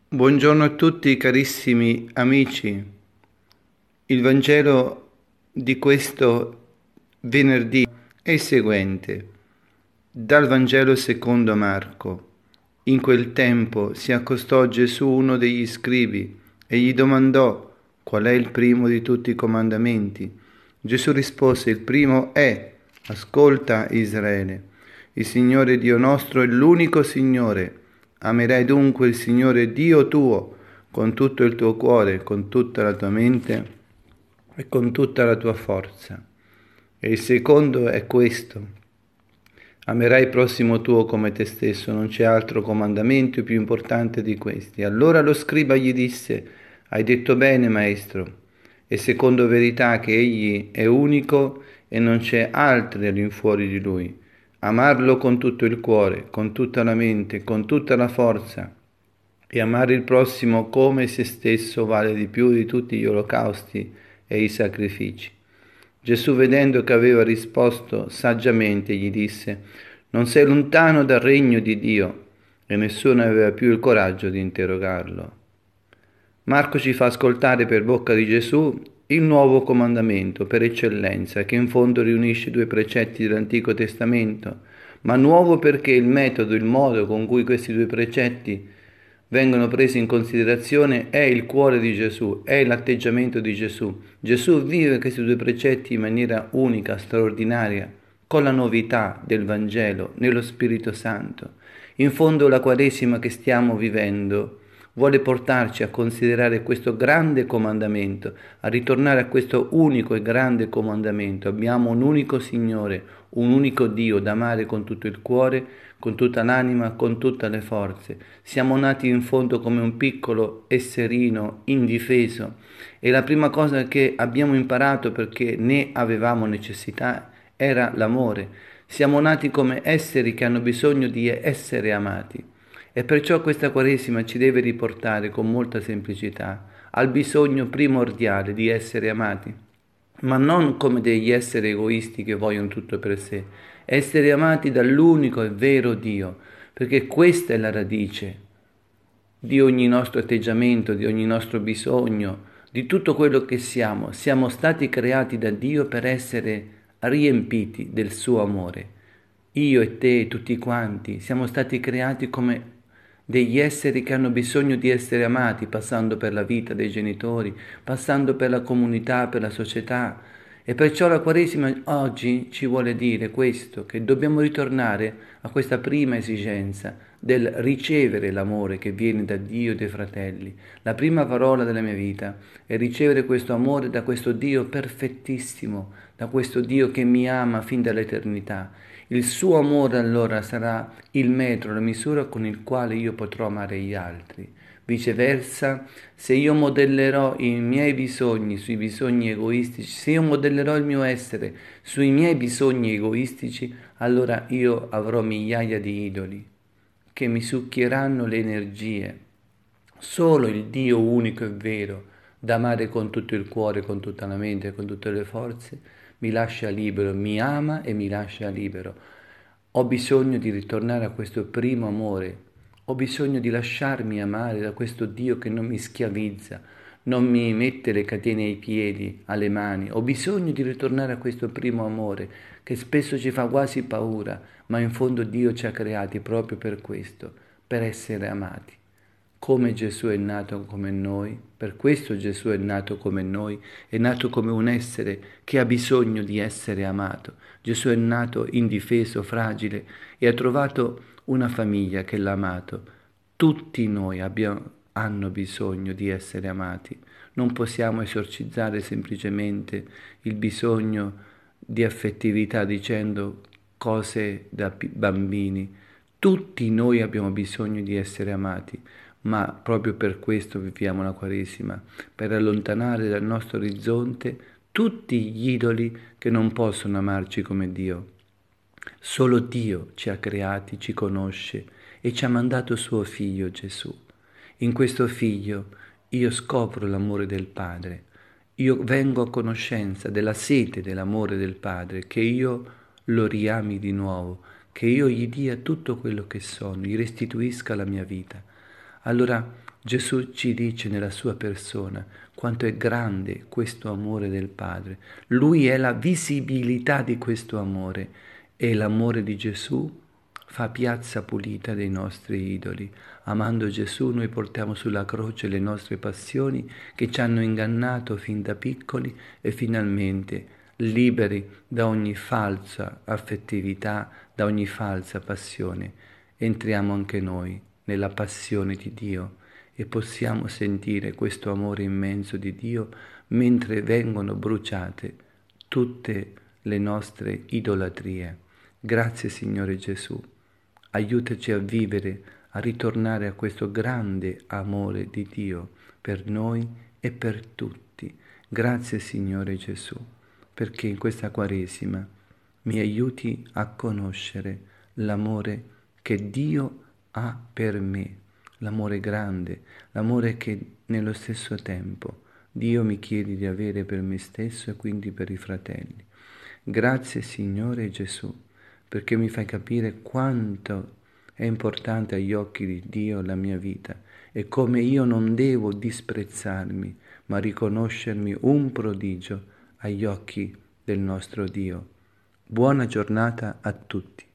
Buongiorno a tutti carissimi amici. Il Vangelo di questo venerdì è il seguente. Dal Vangelo secondo Marco. In quel tempo si accostò a Gesù uno degli scribi e gli domandò qual è il primo di tutti i comandamenti. Gesù rispose: il primo è: ascolta Israele, il Signore Dio nostro è l'unico Signore. Amerai dunque il Signore Dio tuo con tutto il tuo cuore, con tutta la tua mente e con tutta la tua forza. E il secondo è questo: amerai il prossimo tuo come te stesso, non c'è altro comandamento più importante di questi. Allora lo scriba gli disse: hai detto bene, maestro, e secondo verità che egli è unico e non c'è altri all'infuori di lui. Amarlo con tutto il cuore, con tutta la mente, con tutta la forza, e amare il prossimo come se stesso vale di più di tutti gli olocausti e i sacrifici. Gesù, vedendo che aveva risposto saggiamente, gli disse: non sei lontano dal regno di Dio. E nessuno aveva più il coraggio di interrogarlo. Marco ci fa ascoltare per bocca di Gesù il nuovo comandamento per eccellenza, che in fondo riunisce due precetti dell'Antico Testamento, ma nuovo perché il metodo, il modo con cui questi due precetti vengono presi in considerazione è il cuore di Gesù, è l'atteggiamento di Gesù. Gesù vive questi due precetti in maniera unica, straordinaria, con la novità del Vangelo, nello Spirito Santo. In fondo la Quaresima che stiamo vivendo vuole portarci a considerare questo grande comandamento, a ritornare a questo unico e grande comandamento. Abbiamo un unico Signore, un unico Dio da amare con tutto il cuore, con tutta l'anima, con tutte le forze. Siamo nati in fondo come un piccolo esserino indifeso e la prima cosa che abbiamo imparato, perché ne avevamo necessità, era l'amore. Siamo nati come esseri che hanno bisogno di essere amati. E perciò questa Quaresima ci deve riportare con molta semplicità al bisogno primordiale di essere amati, ma non come degli esseri egoisti che vogliono tutto per sé, essere amati dall'unico e vero Dio, perché questa è la radice di ogni nostro atteggiamento, di ogni nostro bisogno, di tutto quello che siamo. Siamo stati creati da Dio per essere riempiti del suo amore. Io e te, tutti quanti, siamo stati creati come degli esseri che hanno bisogno di essere amati, passando per la vita dei genitori, passando per la comunità, per la società. E perciò la Quaresima oggi ci vuole dire questo, che dobbiamo ritornare a questa prima esigenza del ricevere l'amore che viene da Dio e dai fratelli. La prima parola della mia vita è ricevere questo amore da questo Dio perfettissimo, da questo Dio che mi ama fin dall'eternità. Il suo amore allora sarà il metro, la misura con il quale io potrò amare gli altri. Viceversa, se io modellerò i miei bisogni sui bisogni egoistici, se io modellerò il mio essere sui miei bisogni egoistici, allora io avrò migliaia di idoli che mi succhieranno le energie. Solo il Dio unico e vero, da amare con tutto il cuore, con tutta la mente, con tutte le forze, mi lascia libero, mi ama e mi lascia libero. Ho bisogno di ritornare a questo primo amore, ho bisogno di lasciarmi amare da questo Dio che non mi schiavizza, non mi mette le catene ai piedi, alle mani. Ho bisogno di ritornare a questo primo amore che spesso ci fa quasi paura, ma in fondo Dio ci ha creati proprio per questo, per essere amati. Come Gesù è nato come noi, per questo Gesù è nato come noi, è nato come un essere che ha bisogno di essere amato. Gesù è nato indifeso, fragile e ha trovato una famiglia che l'ha amato. Tutti noi hanno bisogno di essere amati. Non possiamo esorcizzare semplicemente il bisogno di affettività dicendo cose da bambini. Tutti noi abbiamo bisogno di essere amati, ma proprio per questo viviamo la Quaresima, per allontanare dal nostro orizzonte tutti gli idoli che non possono amarci come Dio. Solo Dio ci ha creati, ci conosce e ci ha mandato suo figlio Gesù. In questo figlio io scopro l'amore del Padre, io vengo a conoscenza della sete dell'amore del Padre, che io lo riami di nuovo, che io gli dia tutto quello che sono, gli restituisca la mia vita. Allora Gesù ci dice nella sua persona quanto è grande questo amore del Padre. Lui è la visibilità di questo amore e l'amore di Gesù fa piazza pulita dei nostri idoli. Amando Gesù noi portiamo sulla croce le nostre passioni che ci hanno ingannato fin da piccoli e finalmente, liberi da ogni falsa affettività, da ogni falsa passione, entriamo anche noi nella passione di Dio e possiamo sentire questo amore immenso di Dio mentre vengono bruciate tutte le nostre idolatrie. Grazie Signore Gesù, aiutaci a vivere, a ritornare a questo grande amore di Dio per noi e per tutti. Grazie Signore Gesù, perché in questa Quaresima mi aiuti a conoscere l'amore che Dio ha per me, l'amore grande, l'amore che nello stesso tempo Dio mi chiede di avere per me stesso e quindi per i fratelli. Grazie Signore Gesù, perché mi fai capire quanto è importante agli occhi di Dio la mia vita e come io non devo disprezzarmi, ma riconoscermi un prodigio agli occhi del nostro Dio. Buona giornata a tutti.